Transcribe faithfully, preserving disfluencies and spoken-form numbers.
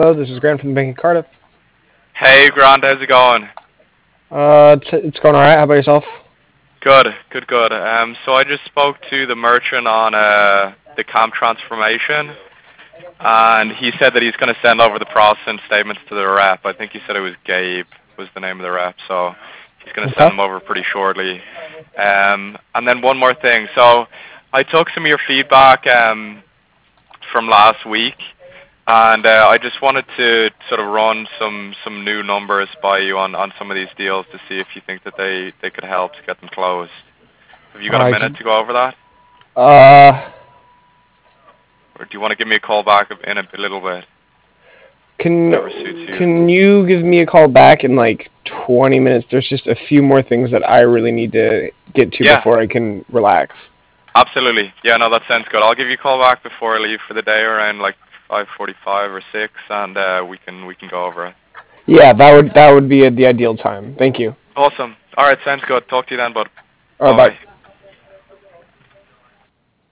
Hello, this is Grant from the Bank of Cardiff. Hey, Grant, how's it going? Uh, it's, it's going alright. How about yourself? Good, good, good. Um, so I just spoke to the merchant on uh, the camp transformation, and he said that he's going to send over the processing statements to the rep. I think he said it was Gabe was the name of the rep, so he's going to Okay. send them over pretty shortly. Um, and then one more thing. So I took some of your feedback um, from last week, and uh, I just wanted to sort of run some some new numbers by you on, on some of these deals to see if you think that they, they could help to get them closed. Have you got a Alright. minute to go over that? Uh, Or do you want to give me a call back in a, a little bit? can Whatever suits you. can you give me a call back in like twenty minutes? There's just a few more things that I really need to get to Yeah. before I can relax. Absolutely. Yeah, no, that sounds good. I'll give you a call back before I leave for the day around like five forty-five or six, and uh, we can we can go over it. Yeah, that would that would be the ideal time. Thank you. Awesome. All right, sounds good. Talk to you then, bud. Alright, bye. Bye.